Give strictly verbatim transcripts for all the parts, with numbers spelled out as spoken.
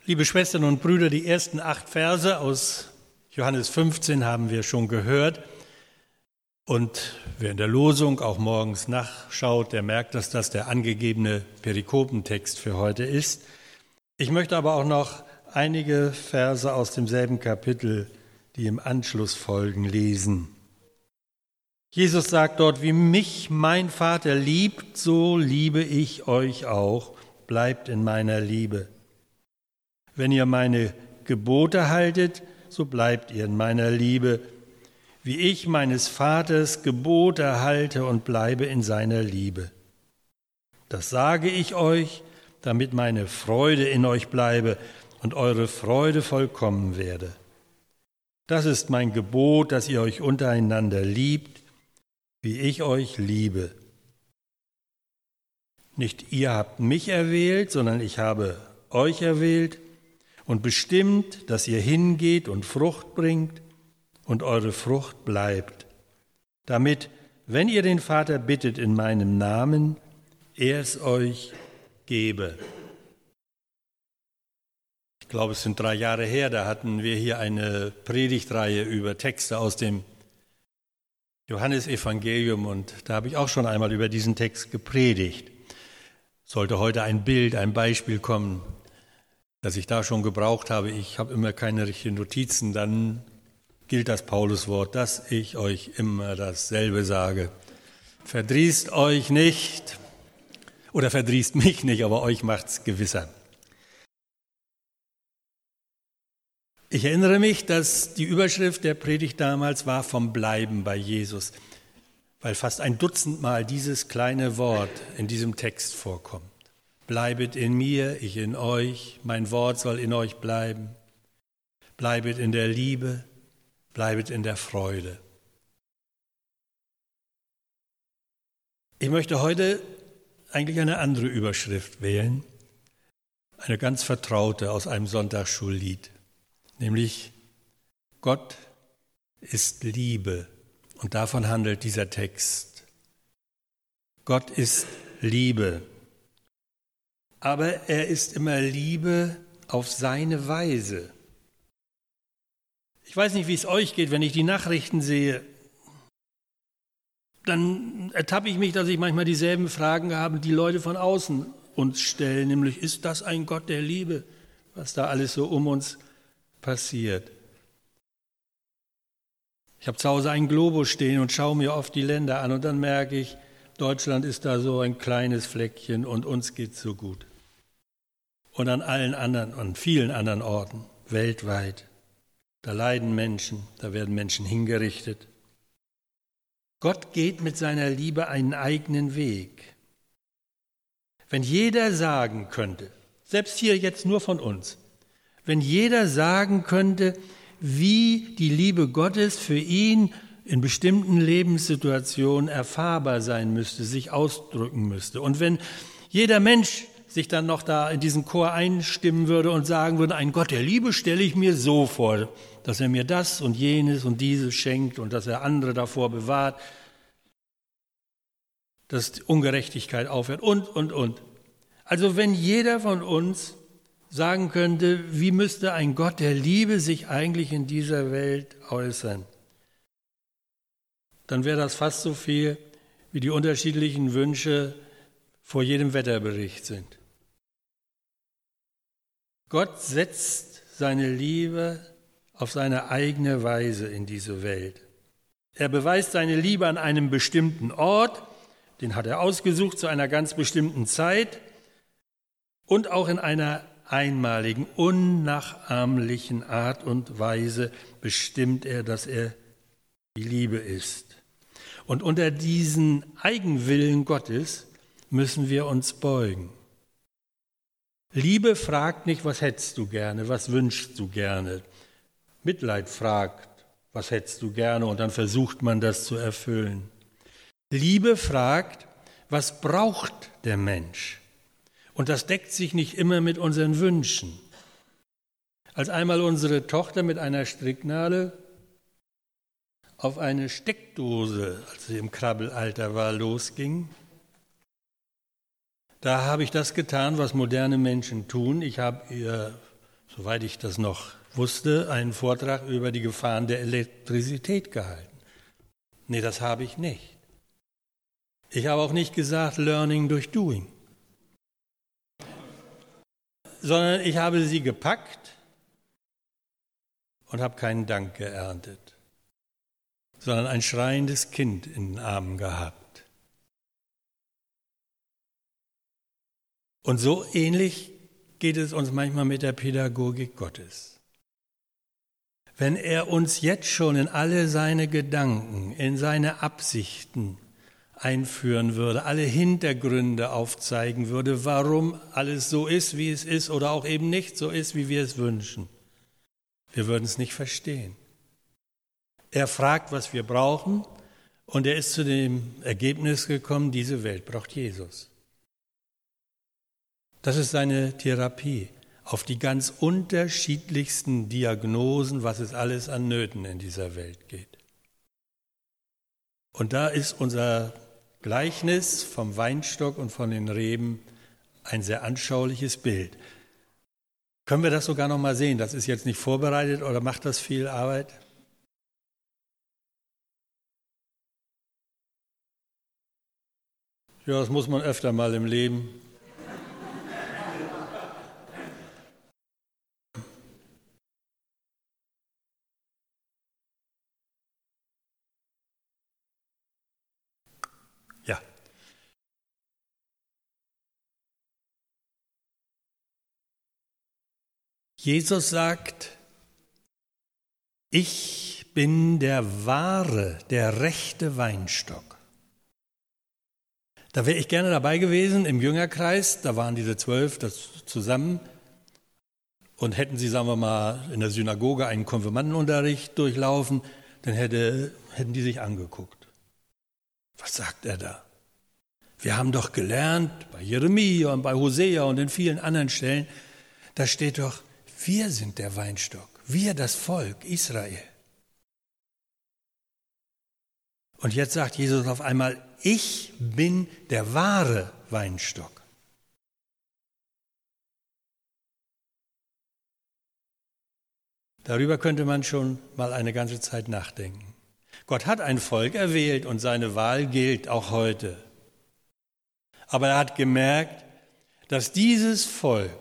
Liebe Schwestern und Brüder, die ersten acht Verse aus Johannes fünfzehn haben wir schon gehört. Und wer in der Losung auch morgens nachschaut, der merkt, dass das der angegebene Perikopentext für heute ist. Ich möchte aber auch noch einige Verse aus demselben Kapitel, die im Anschluss folgen, lesen. Jesus sagt dort: Wie mich mein Vater liebt, so liebe ich euch auch. Bleibt in meiner Liebe. Wenn ihr meine Gebote haltet, so bleibt ihr in meiner Liebe, wie ich meines Vaters Gebote halte und bleibe in seiner Liebe. Das sage ich euch, damit meine Freude in euch bleibe und eure Freude vollkommen werde. Das ist mein Gebot, dass ihr euch untereinander liebt, wie ich euch liebe. Nicht ihr habt mich erwählt, sondern ich habe euch erwählt und bestimmt, dass ihr hingeht und Frucht bringt und eure Frucht bleibt, damit, wenn ihr den Vater bittet in meinem Namen, er es euch gebe. Ich glaube, es sind drei Jahre her, da hatten wir hier eine Predigtreihe über Texte aus dem Johannesevangelium und da habe ich auch schon einmal über diesen Text gepredigt. Sollte heute ein Bild, ein Beispiel kommen, das ich da schon gebraucht habe, ich habe immer keine richtigen Notizen, dann gilt das Pauluswort, dass ich euch immer dasselbe sage. Verdrießt euch nicht, oder verdrießt mich nicht, aber euch macht's gewisser. Ich erinnere mich, dass die Überschrift der Predigt damals war vom Bleiben bei Jesus, weil fast ein Dutzend Mal dieses kleine Wort in diesem Text vorkommt. Bleibet in mir, ich in euch, mein Wort soll in euch bleiben. Bleibet in der Liebe, bleibet in der Freude. Ich möchte heute eigentlich eine andere Überschrift wählen, eine ganz vertraute aus einem Sonntagsschullied, nämlich Gott ist Liebe und davon handelt dieser Text. Gott ist Liebe. Aber er ist immer Liebe auf seine Weise. Ich weiß nicht, wie es euch geht, wenn ich die Nachrichten sehe, dann ertappe ich mich, dass ich manchmal dieselben Fragen habe, die Leute von außen uns stellen, nämlich, ist das ein Gott der Liebe, was da alles so um uns passiert? Ich habe zu Hause einen Globus stehen und schaue mir oft die Länder an und dann merke ich, Deutschland ist da so ein kleines Fleckchen und uns geht's so gut. Und an allen anderen, an vielen anderen Orten, weltweit, da leiden Menschen, da werden Menschen hingerichtet. Gott geht mit seiner Liebe einen eigenen Weg. Wenn jeder sagen könnte, selbst hier jetzt nur von uns, wenn jeder sagen könnte, wie die Liebe Gottes für ihn in bestimmten Lebenssituationen erfahrbar sein müsste, sich ausdrücken müsste. Und wenn jeder Mensch sich dann noch da in diesen Chor einstimmen würde und sagen würde, ein Gott der Liebe stelle ich mir so vor, dass er mir das und jenes und dieses schenkt und dass er andere davor bewahrt, dass Ungerechtigkeit aufhört und, und, und. Also wenn jeder von uns sagen könnte, wie müsste ein Gott der Liebe sich eigentlich in dieser Welt äußern, dann wäre das fast so viel, wie die unterschiedlichen Wünsche vor jedem Wetterbericht sind. Gott setzt seine Liebe auf seine eigene Weise in diese Welt. Er beweist seine Liebe an einem bestimmten Ort, den hat er ausgesucht zu einer ganz bestimmten Zeit und auch in einer einmaligen, unnachahmlichen Art und Weise bestimmt er, dass er die Liebe ist. Und unter diesen Eigenwillen Gottes müssen wir uns beugen. Liebe fragt nicht, was hättest du gerne, was wünschst du gerne. Mitleid fragt, was hättest du gerne, und dann versucht man das zu erfüllen. Liebe fragt, was braucht der Mensch? Und das deckt sich nicht immer mit unseren Wünschen. Als einmal unsere Tochter mit einer Stricknadel auf eine Steckdose, als sie im Krabbelalter war, losging, da habe ich das getan, was moderne Menschen tun. Ich habe ihr soweit ich das noch wusste, einen Vortrag über die Gefahren der Elektrizität gehalten. Nee, das habe ich nicht. Ich habe auch nicht gesagt, Learning durch Doing, sondern ich habe sie gepackt und habe keinen Dank geerntet, sondern ein schreiendes Kind in den Armen gehabt. Und so ähnlich geht es uns manchmal mit der Pädagogik Gottes. Wenn er uns jetzt schon in alle seine Gedanken, in seine Absichten einführen würde, alle Hintergründe aufzeigen würde, warum alles so ist, wie es ist oder auch eben nicht so ist, wie wir es wünschen, wir würden es nicht verstehen. Er fragt, was wir brauchen, und er ist zu dem Ergebnis gekommen, diese Welt braucht Jesus. Das ist seine Therapie auf die ganz unterschiedlichsten Diagnosen, was es alles an Nöten in dieser Welt geht. Und da ist unser Gleichnis vom Weinstock und von den Reben ein sehr anschauliches Bild. Können wir das sogar noch mal sehen? Das ist jetzt nicht vorbereitet, oder macht das viel Arbeit? Ja, das muss man öfter mal im Leben. Ja. Jesus sagt, ich bin der wahre, der rechte Weinstock. Da wäre ich gerne dabei gewesen im Jüngerkreis, da waren diese zwölf das zusammen und hätten sie, sagen wir mal, in der Synagoge einen Konfirmandenunterricht durchlaufen, dann hätte, hätten die sich angeguckt. Was sagt er da? Wir haben doch gelernt, bei Jeremia und bei Hosea und in vielen anderen Stellen, da steht doch, wir sind der Weinstock, wir das Volk Israel. Und jetzt sagt Jesus auf einmal, ich bin der wahre Weinstock. Darüber könnte man schon mal eine ganze Zeit nachdenken. Gott hat ein Volk erwählt und seine Wahl gilt auch heute. Aber er hat gemerkt, dass dieses Volk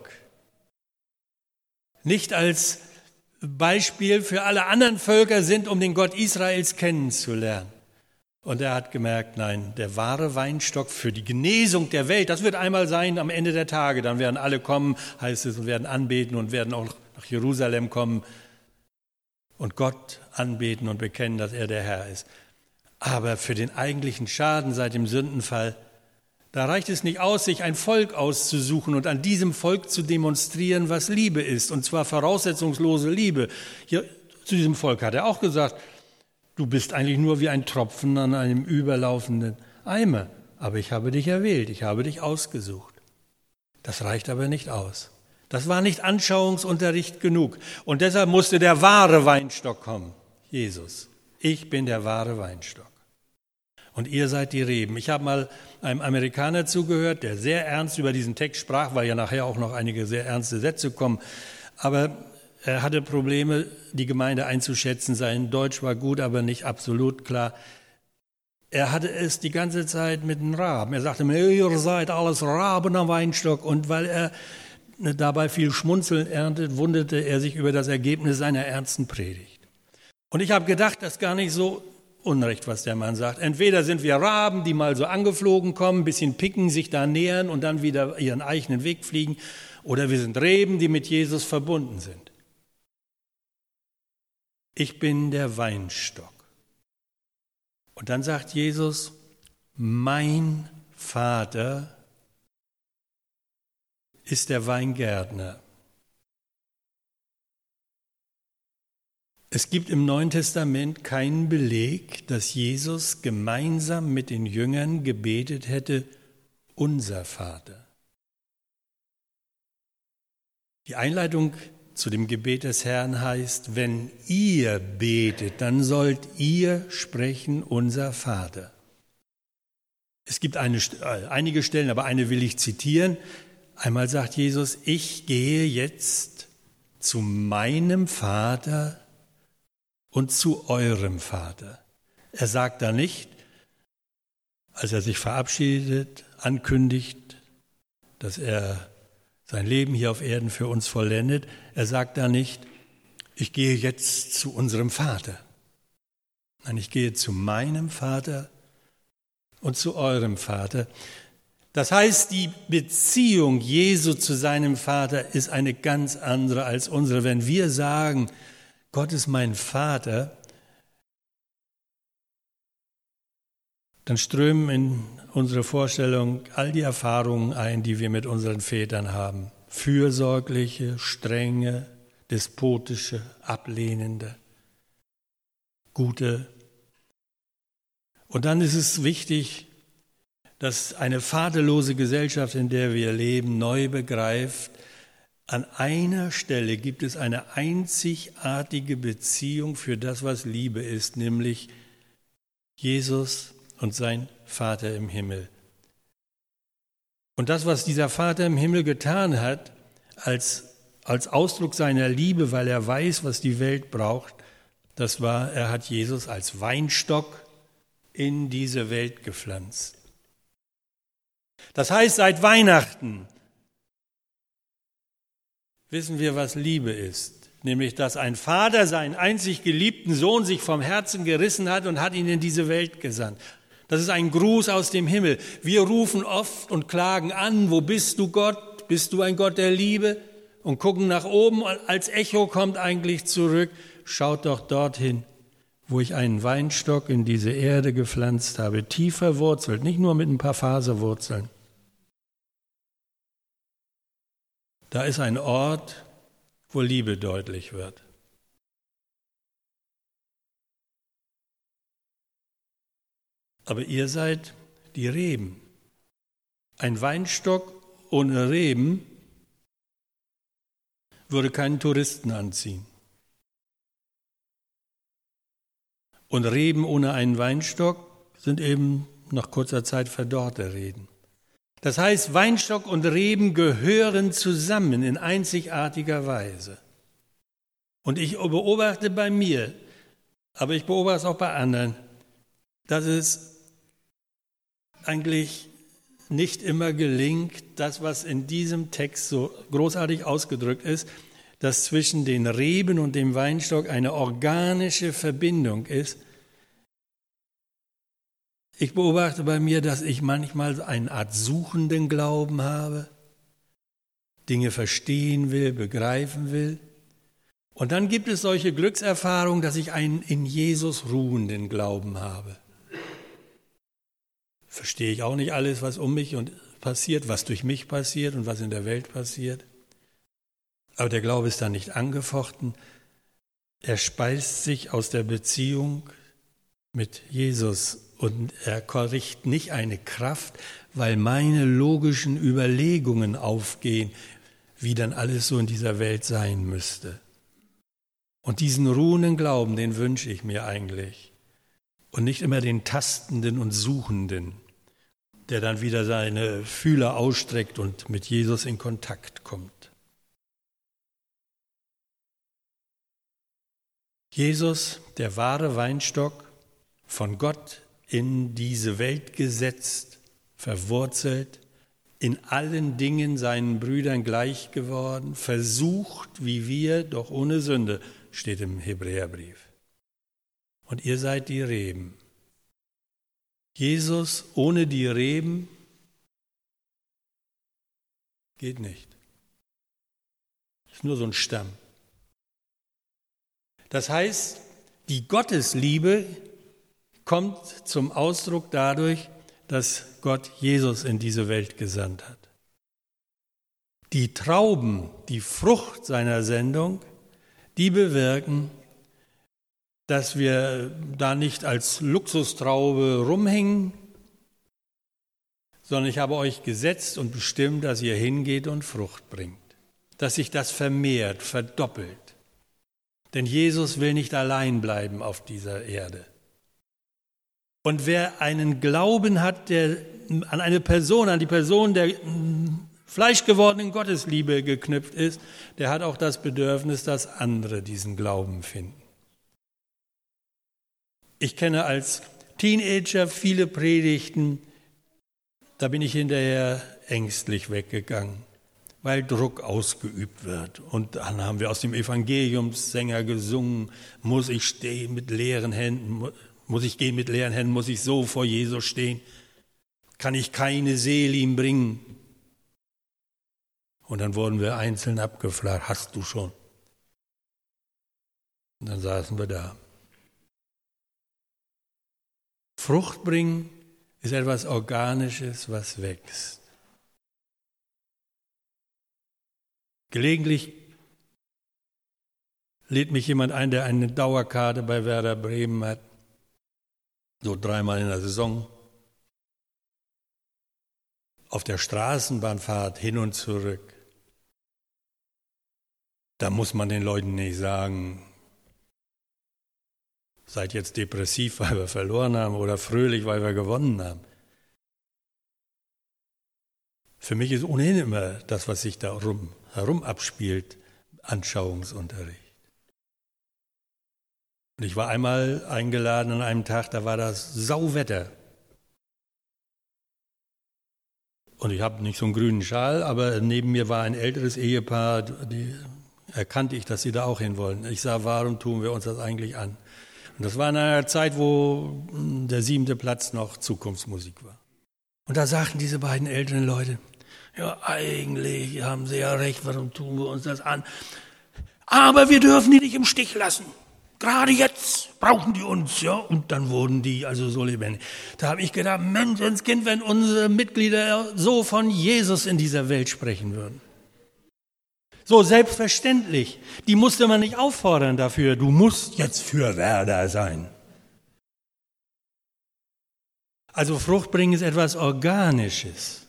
nicht als Beispiel für alle anderen Völker sind, um den Gott Israels kennenzulernen. Und er hat gemerkt, nein, der wahre Weinstock für die Genesung der Welt, das wird einmal sein am Ende der Tage. Dann werden alle kommen, heißt es, und werden anbeten und werden auch nach Jerusalem kommen und Gott anbeten und bekennen, dass er der Herr ist. Aber für den eigentlichen Schaden seit dem Sündenfall, da reicht es nicht aus, sich ein Volk auszusuchen und an diesem Volk zu demonstrieren, was Liebe ist, und zwar voraussetzungslose Liebe. Hier, zu diesem Volk hat er auch gesagt, du bist eigentlich nur wie ein Tropfen an einem überlaufenden Eimer, aber ich habe dich erwählt, ich habe dich ausgesucht. Das reicht aber nicht aus. Das war nicht Anschauungsunterricht genug. Und deshalb musste der wahre Weinstock kommen, Jesus. Ich bin der wahre Weinstock. Und ihr seid die Reben. Ich habe mal einem Amerikaner zugehört, der sehr ernst über diesen Text sprach, weil ja nachher auch noch einige sehr ernste Sätze kommen. Aber er hatte Probleme, die Gemeinde einzuschätzen. Sein Deutsch war gut, aber nicht absolut klar. Er hatte es die ganze Zeit mit den Raben. Er sagte mir, ihr seid alles Raben am Weinstock. Und weil er dabei viel Schmunzeln erntet, wunderte er sich über das Ergebnis seiner ernsten Predigt. Und ich habe gedacht, das ist gar nicht so Unrecht, was der Mann sagt. Entweder sind wir Raben, die mal so angeflogen kommen, ein bisschen picken, sich da nähern und dann wieder ihren eigenen Weg fliegen, oder wir sind Reben, die mit Jesus verbunden sind. Ich bin der Weinstock. Und dann sagt Jesus, mein Vater ist der Weingärtner. Es gibt im Neuen Testament keinen Beleg, dass Jesus gemeinsam mit den Jüngern gebetet hätte, unser Vater. Die Einleitung zu dem Gebet des Herrn heißt, wenn ihr betet, dann sollt ihr sprechen, unser Vater. Es gibt eine, einige Stellen, aber eine will ich zitieren. Einmal sagt Jesus, ich gehe jetzt zu meinem Vater und zu eurem Vater. Er sagt da nicht, als er sich verabschiedet, ankündigt, dass er sein Leben hier auf Erden für uns vollendet, er sagt da nicht, ich gehe jetzt zu unserem Vater. Nein, ich gehe zu meinem Vater und zu eurem Vater. Das heißt, die Beziehung Jesu zu seinem Vater ist eine ganz andere als unsere. Wenn wir sagen, Gott ist mein Vater, dann strömen in unsere Vorstellung all die Erfahrungen ein, die wir mit unseren Vätern haben. Fürsorgliche, strenge, despotische, ablehnende, gute. Und dann ist es wichtig, dass eine vaterlose Gesellschaft, in der wir leben, neu begreift, an einer Stelle gibt es eine einzigartige Beziehung für das, was Liebe ist, nämlich Jesus und sein Vater im Himmel. Und das, was dieser Vater im Himmel getan hat, als, als Ausdruck seiner Liebe, weil er weiß, was die Welt braucht, das war, er hat Jesus als Weinstock in diese Welt gepflanzt. Das heißt, seit Weihnachten wissen wir, was Liebe ist. Nämlich, dass ein Vater seinen einzig geliebten Sohn sich vom Herzen gerissen hat und hat ihn in diese Welt gesandt. Das ist ein Gruß aus dem Himmel. Wir rufen oft und klagen an, wo bist du Gott? Bist du ein Gott der Liebe? Und gucken nach oben, als Echo kommt eigentlich zurück. Schaut doch dorthin, wo ich einen Weinstock in diese Erde gepflanzt habe, tief verwurzelt, nicht nur mit ein paar Faserwurzeln. Da ist ein Ort, wo Liebe deutlich wird. Aber ihr seid die Reben. Ein Weinstock ohne Reben würde keinen Touristen anziehen. Und Reben ohne einen Weinstock sind eben nach kurzer Zeit verdorrte Reben. Das heißt, Weinstock und Reben gehören zusammen in einzigartiger Weise. Und ich beobachte bei mir, aber ich beobachte es auch bei anderen, dass es eigentlich nicht immer gelingt, das, was in diesem Text so großartig ausgedrückt ist, dass zwischen den Reben und dem Weinstock eine organische Verbindung ist. Ich beobachte bei mir, dass ich manchmal eine Art suchenden Glauben habe, Dinge verstehen will, begreifen will. Und dann gibt es solche Glückserfahrungen, dass ich einen in Jesus ruhenden Glauben habe. Verstehe ich auch nicht alles, was um mich und passiert, was durch mich passiert und was in der Welt passiert. Aber der Glaube ist dann nicht angefochten. Er speist sich aus der Beziehung mit Jesus und er kriegt nicht eine Kraft, weil meine logischen Überlegungen aufgehen, wie dann alles so in dieser Welt sein müsste. Und diesen ruhenden Glauben, den wünsche ich mir eigentlich. Und nicht immer den Tastenden und Suchenden, der dann wieder seine Fühler ausstreckt und mit Jesus in Kontakt kommt. Jesus, der wahre Weinstock, von Gott in diese Welt gesetzt, verwurzelt, in allen Dingen seinen Brüdern gleich geworden, versucht wie wir, doch ohne Sünde, steht im Hebräerbrief. Und ihr seid die Reben. Jesus ohne die Reben geht nicht. Ist nur so ein Stamm. Das heißt, die Gottesliebe kommt zum Ausdruck dadurch, dass Gott Jesus in diese Welt gesandt hat. Die Trauben, die Frucht seiner Sendung, die bewirken, dass wir da nicht als Luxustraube rumhängen, sondern ich habe euch gesetzt und bestimmt, dass ihr hingeht und Frucht bringt, dass sich das vermehrt, verdoppelt. Denn Jesus will nicht allein bleiben auf dieser Erde. Und wer einen Glauben hat, der an eine Person, an die Person der fleischgewordenen Gottesliebe geknüpft ist, der hat auch das Bedürfnis, dass andere diesen Glauben finden. Ich kenne als Teenager viele Predigten, da bin ich hinterher ängstlich weggegangen, weil Druck ausgeübt wird. Und dann haben wir aus dem Evangeliumssänger gesungen, muss ich stehen mit leeren Händen, muss ich gehen mit leeren Händen, muss ich so vor Jesus stehen, kann ich keine Seele ihm bringen. Und dann wurden wir einzeln abgefragt, hast du schon? Und dann saßen wir da. Frucht bringen ist etwas Organisches, was wächst. Gelegentlich lädt mich jemand ein, der eine Dauerkarte bei Werder Bremen hat, so dreimal in der Saison. Auf der Straßenbahnfahrt hin und zurück. Da muss man den Leuten nicht sagen, seid jetzt depressiv, weil wir verloren haben, oder fröhlich, weil wir gewonnen haben. Für mich ist ohnehin immer das, was sich da rum, herum abspielt, Anschauungsunterricht. Und ich war einmal eingeladen an einem Tag, da war das Sauwetter. Und ich habe nicht so einen grünen Schal, aber neben mir war ein älteres Ehepaar, die erkannte ich, dass sie da auch hin wollen. Ich sah, warum tun wir uns das eigentlich an? Und das war in einer Zeit, wo der siebente Platz noch Zukunftsmusik war. Und da sagten diese beiden älteren Leute, ja, eigentlich haben sie ja recht, warum tun wir uns das an? Aber wir dürfen die nicht im Stich lassen. Gerade jetzt brauchen die uns, ja. Und dann wurden die also so lebendig. Da habe ich gedacht, Menschenskind, wenn unsere Mitglieder so von Jesus in dieser Welt sprechen würden. So selbstverständlich. Die musste man nicht auffordern dafür. Du musst jetzt für Werder sein. Also Frucht bringen ist etwas Organisches.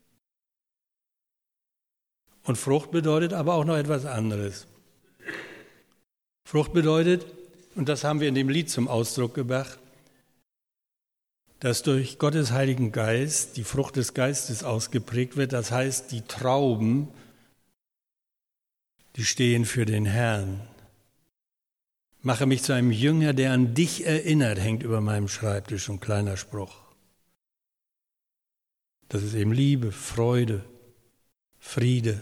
Und Frucht bedeutet aber auch noch etwas anderes. Frucht bedeutet, und das haben wir in dem Lied zum Ausdruck gebracht, dass durch Gottes Heiligen Geist die Frucht des Geistes ausgeprägt wird. Das heißt, die Trauben, die stehen für den Herrn. Mache mich zu einem Jünger, der an dich erinnert, hängt über meinem Schreibtisch ein kleiner Spruch. Das ist eben Liebe, Freude, Friede,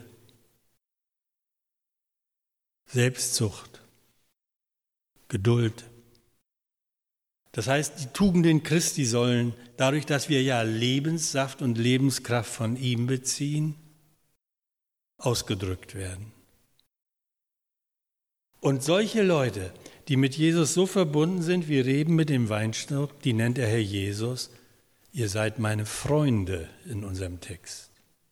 Selbstzucht, Geduld. Das heißt, die Tugenden Christi sollen, dadurch, dass wir ja Lebenssaft und Lebenskraft von ihm beziehen, ausgedrückt werden. Und solche Leute, die mit Jesus so verbunden sind wie Reben mit dem Weinstock, die nennt der Herr Jesus, ihr seid meine Freunde in unserem Text.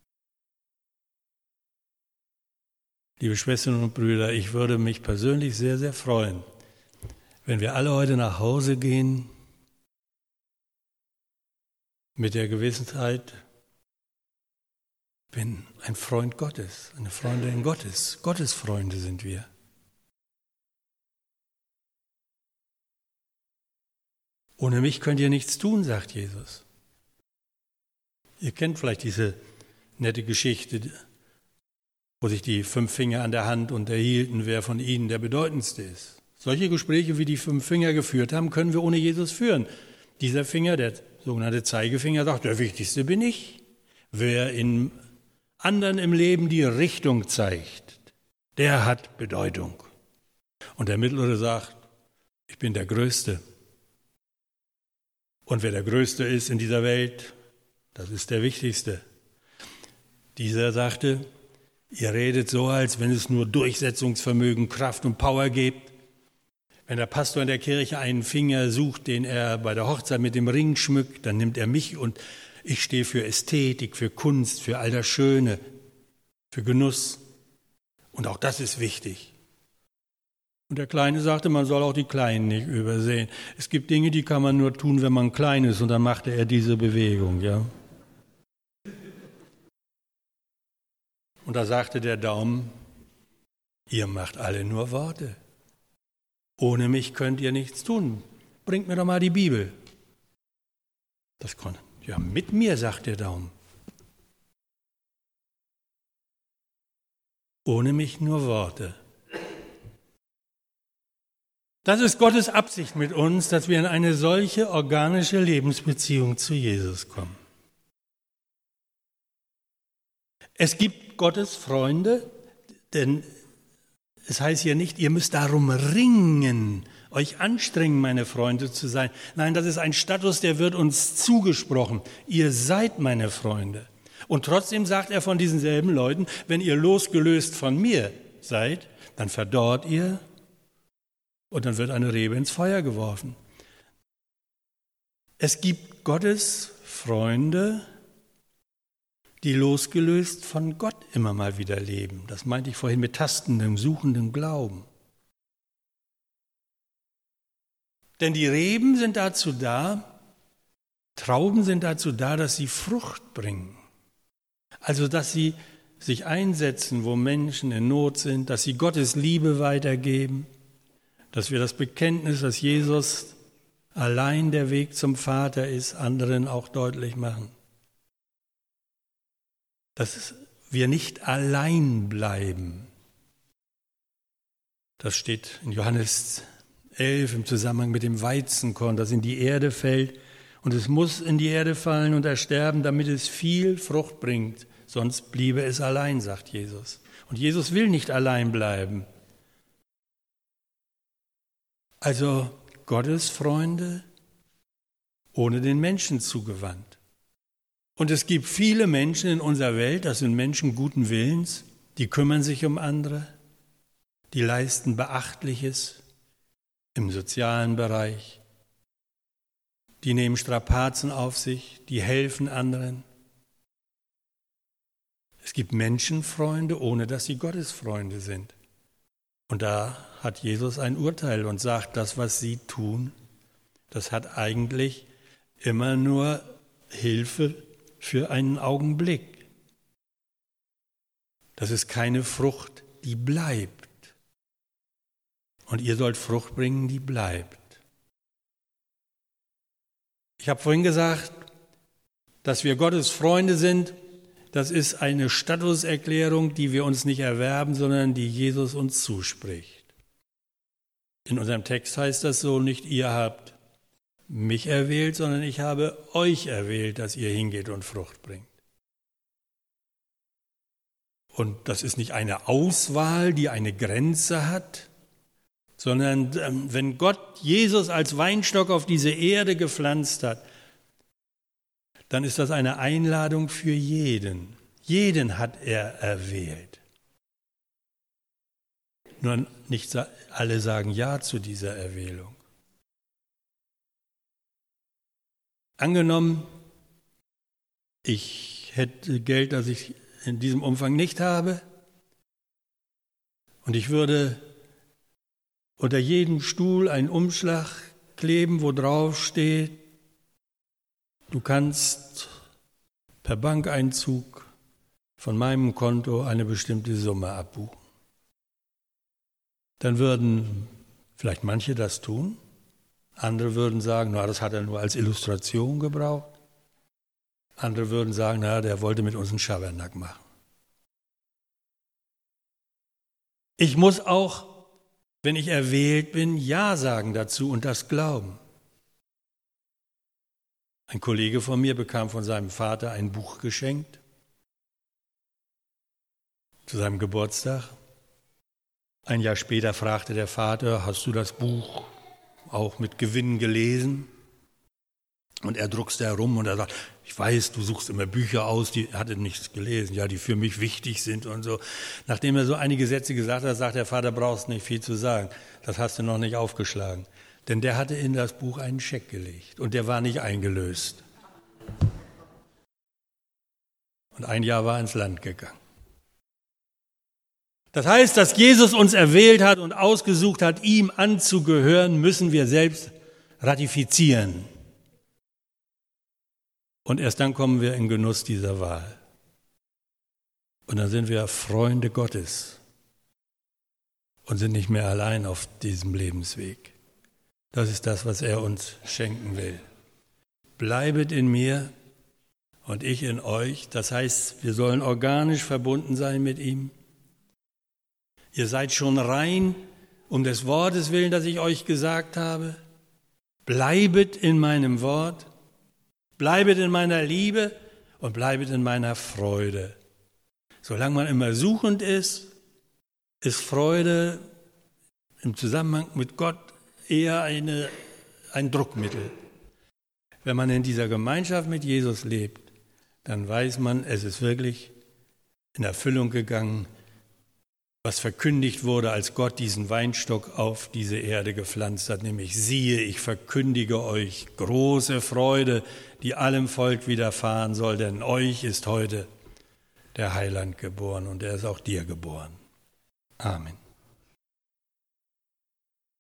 Liebe Schwestern und Brüder, ich würde mich persönlich sehr, sehr freuen, wenn wir alle heute nach Hause gehen mit der Gewissheit, ich bin ein Freund Gottes, eine Freundin Gottes. Gottes Freunde sind wir. Ohne mich könnt ihr nichts tun, sagt Jesus. Ihr kennt vielleicht diese nette Geschichte, wo sich die fünf Finger an der Hand unterhielten, wer von ihnen der bedeutendste ist. Solche Gespräche, wie die fünf Finger geführt haben, können wir ohne Jesus führen. Dieser Finger, der sogenannte Zeigefinger, sagt, der Wichtigste bin ich. Wer in anderen im Leben die Richtung zeigt, der hat Bedeutung. Und der Mittlere sagt, ich bin der Größte. Und wer der Größte ist in dieser Welt, das ist der Wichtigste. Dieser sagte, ihr redet so, als wenn es nur Durchsetzungsvermögen, Kraft und Power gibt. Wenn der Pastor in der Kirche einen Finger sucht, den er bei der Hochzeit mit dem Ring schmückt, dann nimmt er mich und ich stehe für Ästhetik, für Kunst, für all das Schöne, für Genuss. Und auch das ist wichtig. Und der Kleine sagte, man soll auch die Kleinen nicht übersehen. Es gibt Dinge, die kann man nur tun, wenn man klein ist. Und dann machte er diese Bewegung, ja. Und da sagte der Daumen, ihr macht alle nur Worte. Ohne mich könnt ihr nichts tun. Bringt mir doch mal die Bibel. Das konnte. Ja, mit mir, sagt der Daumen. ohne mich nur Worte. Das ist Gottes Absicht mit uns, dass wir in eine solche organische Lebensbeziehung zu Jesus kommen. Es gibt Gottes Freunde, denn es heißt hier nicht, ihr müsst darum ringen, euch anstrengen, meine Freunde zu sein. Nein, das ist ein Status, der wird uns zugesprochen. Ihr seid meine Freunde. Und trotzdem sagt er von diesen selben Leuten, wenn ihr losgelöst von mir seid, dann verdorrt ihr und dann wird eine Rebe ins Feuer geworfen. Es gibt Gottes Freunde, die losgelöst von Gott immer mal wieder leben. Das meinte ich vorhin mit tastendem, suchendem Glauben. Denn die Reben sind dazu da, Trauben sind dazu da, dass sie Frucht bringen. Also, dass sie sich einsetzen, wo Menschen in Not sind, dass sie Gottes Liebe weitergeben, dass wir das Bekenntnis, dass Jesus allein der Weg zum Vater ist, anderen auch deutlich machen. Dass wir nicht allein bleiben. Das steht in Johannes elf im Zusammenhang mit dem Weizenkorn, das in die Erde fällt. Und es muss in die Erde fallen und ersterben, damit es viel Frucht bringt. Sonst bliebe es allein, sagt Jesus. Und Jesus will nicht allein bleiben. Also Gottes Freunde ohne den Menschen zugewandt. Und es gibt viele Menschen in unserer Welt, das sind Menschen guten Willens, die kümmern sich um andere, die leisten Beachtliches im sozialen Bereich, die nehmen Strapazen auf sich, die helfen anderen. Es gibt Menschenfreunde, ohne dass sie Gottesfreunde sind. Und da hat Jesus ein Urteil und sagt, das, was sie tun, das hat eigentlich immer nur Hilfe für einen Augenblick. Das ist keine Frucht, die bleibt. Und ihr sollt Frucht bringen, die bleibt. Ich habe vorhin gesagt, dass wir Gottes Freunde sind. Das ist eine Statuserklärung, die wir uns nicht erwerben, sondern die Jesus uns zuspricht. In unserem Text heißt das so, nicht ihr habt mich erwählt, sondern ich habe euch erwählt, dass ihr hingeht und Frucht bringt. Und das ist nicht eine Auswahl, die eine Grenze hat, sondern wenn Gott Jesus als Weinstock auf diese Erde gepflanzt hat, dann ist das eine Einladung für jeden. Jeden hat er erwählt. Nur nicht alle sagen Ja zu dieser Erwählung. Angenommen, ich hätte Geld, das ich in diesem Umfang nicht habe, und ich würde unter jedem Stuhl einen Umschlag kleben, wo drauf steht, du kannst per Bankeinzug von meinem Konto eine bestimmte Summe abbuchen. Dann würden vielleicht manche das tun, andere würden sagen, na, das hat er nur als Illustration gebraucht. Andere würden sagen, na, der wollte mit uns einen Schabernack machen. Ich muss auch, wenn ich erwählt bin, Ja sagen dazu und das glauben. Ein Kollege von mir bekam von seinem Vater ein Buch geschenkt zu seinem Geburtstag. Ein Jahr später fragte der Vater, hast du das Buch auch mit Gewinn gelesen? Und er druckste herum und er sagt, ich weiß, du suchst immer Bücher aus, die hatte nichts gelesen, ja, die für mich wichtig sind und so. Nachdem er so einige Sätze gesagt hat, sagt der Vater, brauchst nicht viel zu sagen, das hast du noch nicht aufgeschlagen. Denn der hatte in das Buch einen Scheck gelegt und der war nicht eingelöst. Und ein Jahr war ins Land gegangen. Das heißt, dass Jesus uns erwählt hat und ausgesucht hat, ihm anzugehören, müssen wir selbst ratifizieren. Und erst dann kommen wir in Genuss dieser Wahl. Und dann sind wir Freunde Gottes und sind nicht mehr allein auf diesem Lebensweg. Das ist das, was er uns schenken will. Bleibet in mir und ich in euch. Das heißt, wir sollen organisch verbunden sein mit ihm. Ihr seid schon rein um des Wortes willen, das ich euch gesagt habe. Bleibet in meinem Wort, bleibet in meiner Liebe und bleibet in meiner Freude. Solange man immer suchend ist, ist Freude im Zusammenhang mit Gott eher eine, ein Druckmittel. Wenn man in dieser Gemeinschaft mit Jesus lebt, dann weiß man, es ist wirklich in Erfüllung gegangen, was verkündigt wurde, als Gott diesen Weinstock auf diese Erde gepflanzt hat, nämlich siehe, ich verkündige euch große Freude, die allem Volk widerfahren soll, denn euch ist heute der Heiland geboren und er ist auch dir geboren. Amen.